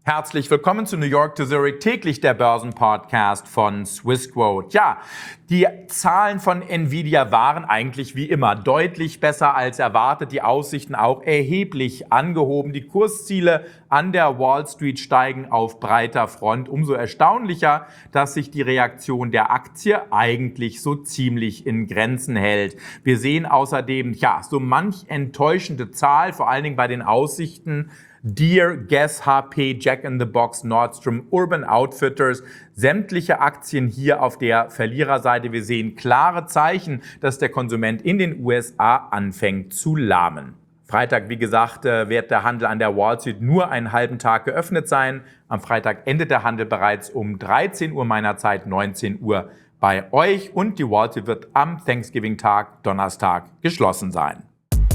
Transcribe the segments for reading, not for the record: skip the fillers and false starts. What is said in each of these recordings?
Herzlich willkommen zu New York to Zurich, täglich der Börsenpodcast von Swissquote. Ja, die Zahlen von Nvidia waren eigentlich wie immer deutlich besser als erwartet, die Aussichten auch erheblich angehoben. Die Kursziele an der Wall Street steigen auf breiter Front. Umso erstaunlicher, dass sich die Reaktion der Aktie eigentlich so ziemlich in Grenzen hält. Wir sehen außerdem, so manch enttäuschende Zahl, vor allen Dingen bei den Aussichten. Deere, Guess, HP, Jack in the Box, Nordstrom, Urban Outfitters, sämtliche Aktien hier auf der Verliererseite. Wir sehen klare Zeichen, dass der Konsument in den USA anfängt zu lahmen. Freitag, wie gesagt, wird der Handel an der Wall Street nur einen halben Tag geöffnet sein. Am Freitag endet der Handel bereits um 13 Uhr meiner Zeit, 19 Uhr bei euch. Und die Wall Street wird am Thanksgiving-Tag, Donnerstag, geschlossen sein.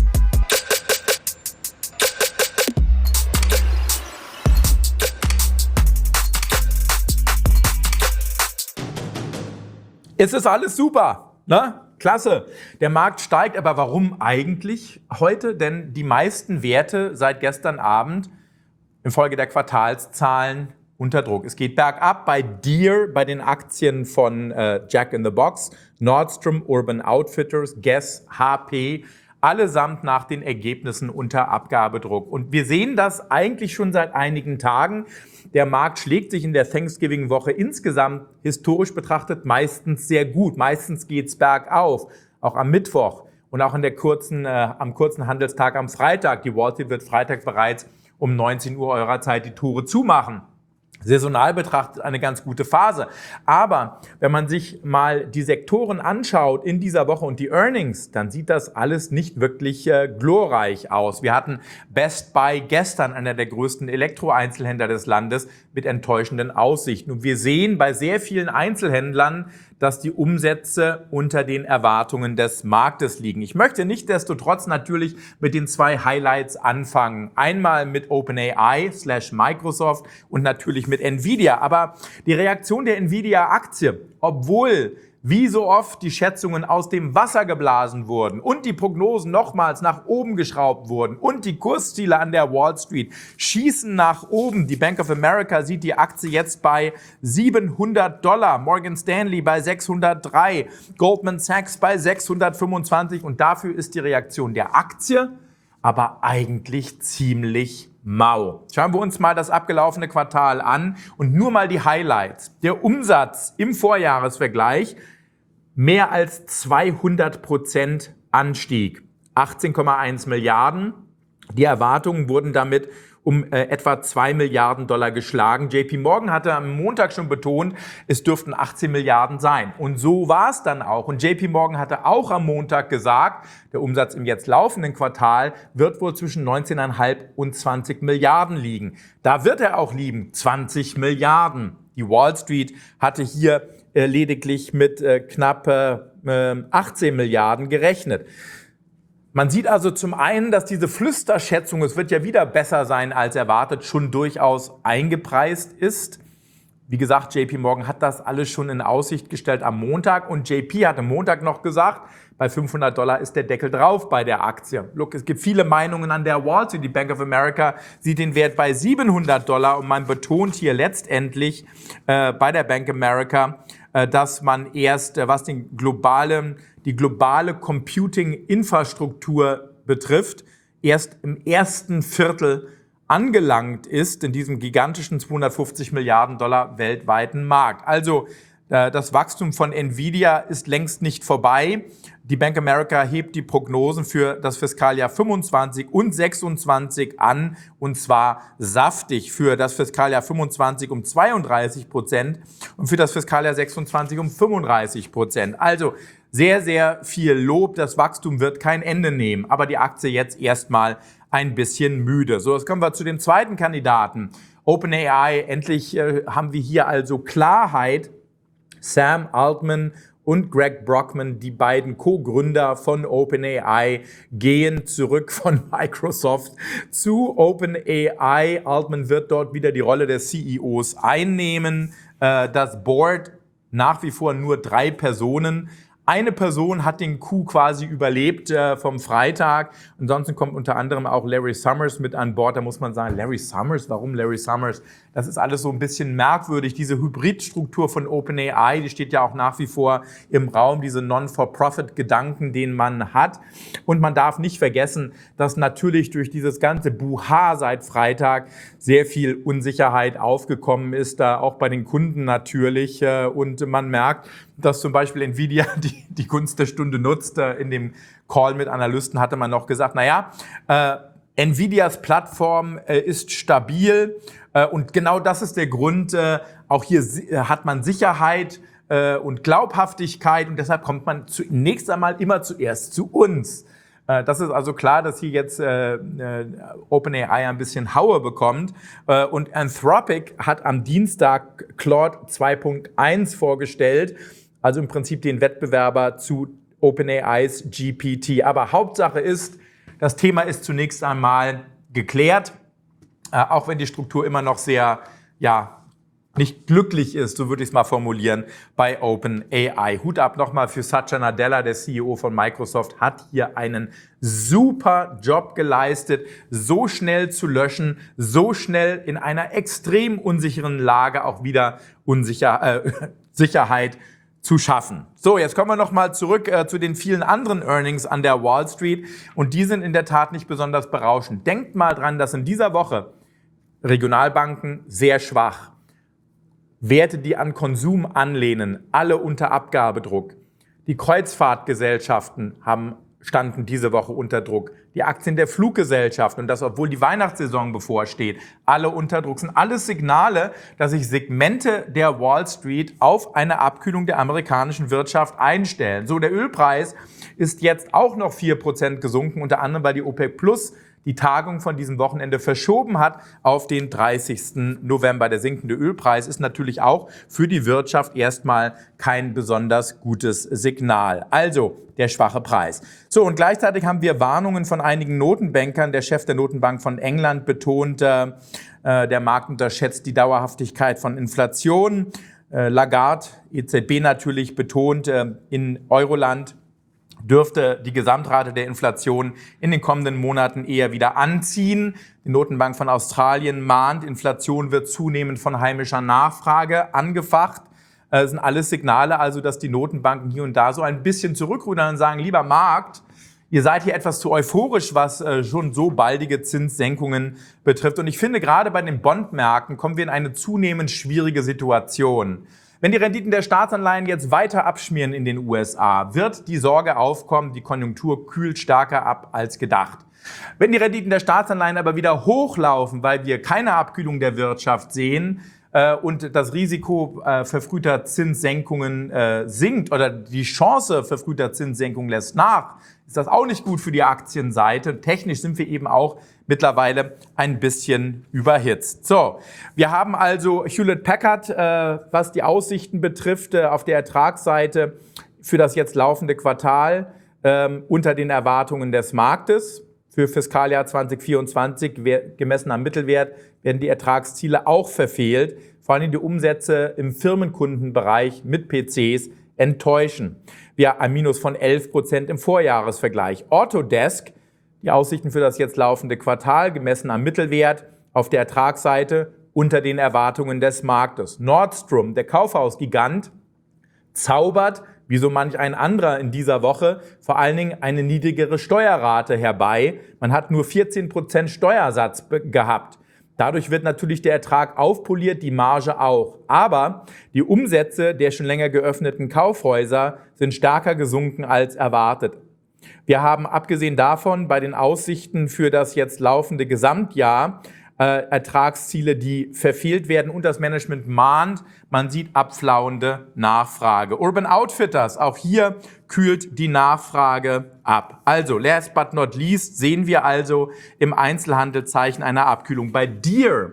Es ist alles super, ne? Klasse. Der Markt steigt, aber warum eigentlich heute? Denn die meisten Werte seit gestern Abend infolge der Quartalszahlen unter Druck. Es geht bergab bei Deere, bei den Aktien von Jack in the Box, Nordstrom, Urban Outfitters, Guess, HP, allesamt nach den Ergebnissen unter Abgabedruck. Und wir sehen das eigentlich schon seit einigen Tagen. Der Markt schlägt sich in der Thanksgiving-Woche insgesamt historisch betrachtet meistens sehr gut. Meistens geht's bergauf, auch am Mittwoch und auch am kurzen Handelstag am Freitag. Die Wall Street wird Freitag bereits um 19 Uhr eurer Zeit die Tore zumachen. Saisonal betrachtet eine ganz gute Phase. Aber wenn man sich mal die Sektoren anschaut in dieser Woche und die Earnings, dann sieht das alles nicht wirklich glorreich aus. Wir hatten Best Buy gestern, einer der größten Elektroeinzelhändler des Landes, mit enttäuschenden Aussichten. Und wir sehen bei sehr vielen Einzelhändlern, dass die Umsätze unter den Erwartungen des Marktes liegen. Ich möchte nichtsdestotrotz natürlich mit den zwei Highlights anfangen. Einmal mit OpenAI/Microsoft und natürlich mit Nvidia. Aber die Reaktion der Nvidia-Aktie, obwohl wie so oft die Schätzungen aus dem Wasser geblasen wurden und die Prognosen nochmals nach oben geschraubt wurden und die Kursziele an der Wall Street schießen nach oben. Die Bank of America sieht die Aktie jetzt bei $700, Morgan Stanley bei 603, Goldman Sachs bei 625 und dafür ist die Reaktion der Aktie aber eigentlich ziemlich mau. Schauen wir uns mal das abgelaufene Quartal an und nur mal die Highlights. Der Umsatz im Vorjahresvergleich mehr als 200% Anstieg, 18,1 Milliarden. Die Erwartungen wurden damit um etwa 2 Milliarden Dollar geschlagen. JP Morgan hatte am Montag schon betont, es dürften 18 Milliarden sein. Und so war es dann auch. Und JP Morgan hatte auch am Montag gesagt, der Umsatz im jetzt laufenden Quartal wird wohl zwischen 19,5 und 20 Milliarden liegen. Da wird er auch liegen, 20 Milliarden. Die Wall Street hatte hier lediglich mit knapp 18 Milliarden gerechnet. Man sieht also zum einen, dass diese Flüsterschätzung, es wird ja wieder besser sein als erwartet, schon durchaus eingepreist ist. Wie gesagt, JP Morgan hat das alles schon in Aussicht gestellt am Montag und JP hat am Montag noch gesagt, bei $500 ist der Deckel drauf bei der Aktie. Look, es gibt viele Meinungen an der Wall Street. Die Bank of America sieht den Wert bei $700 und man betont hier letztendlich bei der Bank of America, dass man erst, was die globale Computing-Infrastruktur betrifft, erst im ersten Viertel angelangt ist in diesem gigantischen 250 Milliarden Dollar weltweiten Markt. Also das Wachstum von Nvidia ist längst nicht vorbei. Die Bank of America hebt die Prognosen für das Fiskaljahr 25 und 26 an, und zwar saftig. Für das Fiskaljahr 25 um 32% und für das Fiskaljahr 26 um 35%. Also sehr, sehr viel Lob. Das Wachstum wird kein Ende nehmen, aber die Aktie jetzt erstmal ein bisschen müde. So, jetzt kommen wir zu dem zweiten Kandidaten. OpenAI, endlich haben wir hier also Klarheit. Sam Altman und Greg Brockman, die beiden Co-Gründer von OpenAI, gehen zurück von Microsoft zu OpenAI. Altman wird dort wieder die Rolle des CEOs einnehmen. Das Board nach wie vor nur 3 Personen. Eine Person hat den Coup quasi überlebt vom Freitag. Ansonsten kommt unter anderem auch Larry Summers mit an Bord. Da muss man sagen, Larry Summers, warum Larry Summers? Das ist alles so ein bisschen merkwürdig. Diese Hybridstruktur von OpenAI, die steht ja auch nach wie vor im Raum, diese Non-for-Profit-Gedanken, den man hat. Und man darf nicht vergessen, dass natürlich durch dieses ganze Buha seit Freitag sehr viel Unsicherheit aufgekommen ist, da auch bei den Kunden natürlich. Und man merkt, dass zum Beispiel Nvidia die Gunst der Stunde nutzt. In dem Call mit Analysten hatte man noch gesagt, naja, Nvidias Plattform ist stabil und genau das ist der Grund. Auch hier hat man Sicherheit und Glaubhaftigkeit und deshalb kommt man zunächst einmal immer zuerst zu uns. Das ist also klar, dass hier jetzt OpenAI ein bisschen Haue bekommt. Und Anthropic hat am Dienstag Claude 2.1 vorgestellt, also im Prinzip den Wettbewerber zu OpenAIs GPT. Aber Hauptsache ist, das Thema ist zunächst einmal geklärt, auch wenn die Struktur immer noch sehr, nicht glücklich ist, so würde ich es mal formulieren, bei OpenAI. Hut ab nochmal für Satya Nadella, der CEO von Microsoft, hat hier einen super Job geleistet, so schnell zu löschen, so schnell in einer extrem unsicheren Lage auch wieder Sicherheit zu schaffen. So, jetzt kommen wir nochmal zurück zu den vielen anderen Earnings an der Wall Street und die sind in der Tat nicht besonders berauschend. Denkt mal dran, dass in dieser Woche Regionalbanken sehr schwach, Werte, die an Konsum anlehnen, alle unter Abgabedruck. Die Kreuzfahrtgesellschaften standen diese Woche unter Druck. Die Aktien der Fluggesellschaften, und das obwohl die Weihnachtssaison bevorsteht, alle unter Druck. Sind alles Signale, dass sich Segmente der Wall Street auf eine Abkühlung der amerikanischen Wirtschaft einstellen. So, der Ölpreis ist jetzt auch noch 4% gesunken, unter anderem weil die OPEC Plus die Tagung von diesem Wochenende verschoben hat auf den 30. November. Der sinkende Ölpreis ist natürlich auch für die Wirtschaft erstmal kein besonders gutes Signal. Also der schwache Preis. So, und gleichzeitig haben wir Warnungen von einigen Notenbankern. Der Chef der Notenbank von England betont, der Markt unterschätzt die Dauerhaftigkeit von Inflation. Lagarde, EZB natürlich, betont, in Euroland dürfte die Gesamtrate der Inflation in den kommenden Monaten eher wieder anziehen. Die Notenbank von Australien mahnt, Inflation wird zunehmend von heimischer Nachfrage angefacht. Das sind alles Signale, also dass die Notenbanken hier und da so ein bisschen zurückrudern und sagen, lieber Markt, ihr seid hier etwas zu euphorisch, was schon so baldige Zinssenkungen betrifft. Und ich finde, gerade bei den Bondmärkten kommen wir in eine zunehmend schwierige Situation. Wenn die Renditen der Staatsanleihen jetzt weiter abschmieren in den USA, wird die Sorge aufkommen, die Konjunktur kühlt stärker ab als gedacht. Wenn die Renditen der Staatsanleihen aber wieder hochlaufen, weil wir keine Abkühlung der Wirtschaft sehen und das Risiko verfrühter Zinssenkungen sinkt oder die Chance verfrühter Zinssenkungen lässt nach, ist das auch nicht gut für die Aktienseite. Technisch sind wir eben auch mittlerweile ein bisschen überhitzt. So, wir haben also Hewlett-Packard, was die Aussichten betrifft, auf der Ertragsseite für das jetzt laufende Quartal unter den Erwartungen des Marktes. Für Fiskaljahr 2024, gemessen am Mittelwert, werden die Ertragsziele auch verfehlt. Vor allem die Umsätze im Firmenkundenbereich mit PCs enttäuschen. Wir haben ein Minus von 11% im Vorjahresvergleich. Autodesk, die Aussichten für das jetzt laufende Quartal, gemessen am Mittelwert, auf der Ertragsseite unter den Erwartungen des Marktes. Nordstrom, der Kaufhausgigant, zaubert, wie so manch ein anderer in dieser Woche, vor allen Dingen eine niedrigere Steuerrate herbei. Man hat nur 14% Steuersatz gehabt. Dadurch wird natürlich der Ertrag aufpoliert, die Marge auch. Aber die Umsätze der schon länger geöffneten Kaufhäuser sind stärker gesunken als erwartet. Wir haben abgesehen davon bei den Aussichten für das jetzt laufende Gesamtjahr Ertragsziele, die verfehlt werden und das Management mahnt, man sieht abflauende Nachfrage. Urban Outfitters, auch hier kühlt die Nachfrage ab. Also, last but not least, sehen wir also im Einzelhandel Zeichen einer Abkühlung. Bei Deere,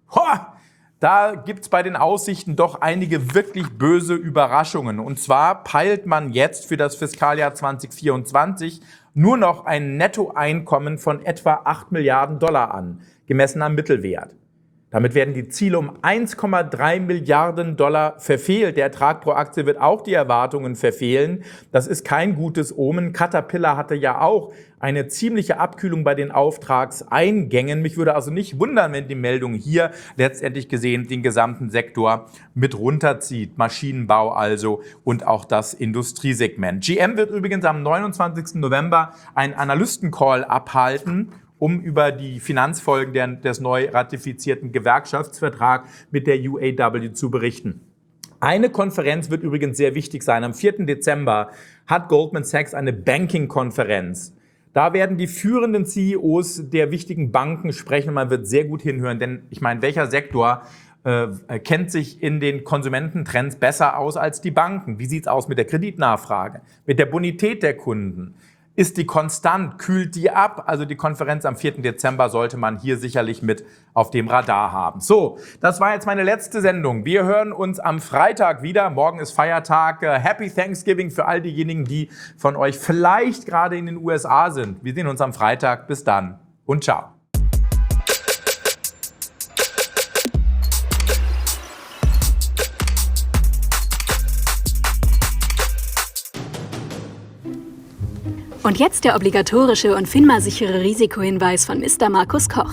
da gibt's bei den Aussichten doch einige wirklich böse Überraschungen. Und zwar peilt man jetzt für das Fiskaljahr 2024 nur noch ein Nettoeinkommen von etwa $8 Milliarden an, gemessen am Mittelwert. Damit werden die Ziele um 1,3 Milliarden Dollar verfehlt. Der Ertrag pro Aktie wird auch die Erwartungen verfehlen. Das ist kein gutes Omen. Caterpillar hatte ja auch eine ziemliche Abkühlung bei den Auftragseingängen. Mich würde also nicht wundern, wenn die Meldung hier letztendlich gesehen den gesamten Sektor mit runterzieht. Maschinenbau also und auch das Industriesegment. GM wird übrigens am 29. November einen Analystencall abhalten, um über die Finanzfolgen des neu ratifizierten Gewerkschaftsvertrags mit der UAW zu berichten. Eine Konferenz wird übrigens sehr wichtig sein. Am 4. Dezember hat Goldman Sachs eine Banking-Konferenz. Da werden die führenden CEOs der wichtigen Banken sprechen und man wird sehr gut hinhören, denn ich meine, welcher Sektor kennt sich in den Konsumententrends besser aus als die Banken? Wie sieht's aus mit der Kreditnachfrage, mit der Bonität der Kunden? Ist die konstant? Kühlt die ab? Also die Konferenz am 4. Dezember sollte man hier sicherlich mit auf dem Radar haben. So, das war jetzt meine letzte Sendung. Wir hören uns am Freitag wieder. Morgen ist Feiertag. Happy Thanksgiving für all diejenigen, die von euch vielleicht gerade in den USA sind. Wir sehen uns am Freitag. Bis dann und ciao. Und jetzt der obligatorische und FINMA-sichere Risikohinweis von Mr. Markus Koch.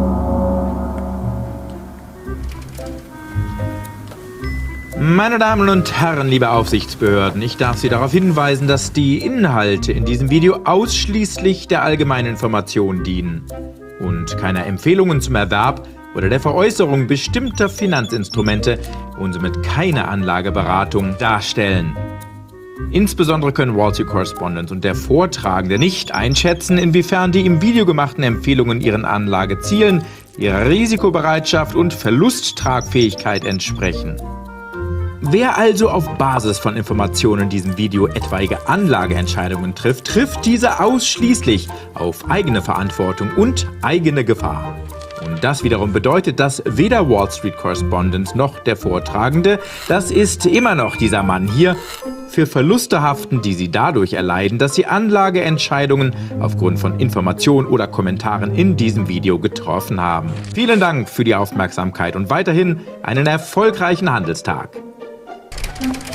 Meine Damen und Herren, liebe Aufsichtsbehörden, ich darf Sie darauf hinweisen, dass die Inhalte in diesem Video ausschließlich der allgemeinen Information dienen und keiner Empfehlungen zum Erwerb oder der Veräußerung bestimmter Finanzinstrumente und somit keine Anlageberatung darstellen. Insbesondere können Wall Street Correspondent und der Vortragende nicht einschätzen, inwiefern die im Video gemachten Empfehlungen ihren Anlagezielen, ihrer Risikobereitschaft und Verlusttragfähigkeit entsprechen. Wer also auf Basis von Informationen in diesem Video etwaige Anlageentscheidungen trifft, trifft diese ausschließlich auf eigene Verantwortung und eigene Gefahr. Und das wiederum bedeutet, dass weder Wall Street Correspondent noch der Vortragende, das ist immer noch dieser Mann hier, für Verluste haften, die sie dadurch erleiden, dass sie Anlageentscheidungen aufgrund von Informationen oder Kommentaren in diesem Video getroffen haben. Vielen Dank für die Aufmerksamkeit und weiterhin einen erfolgreichen Handelstag.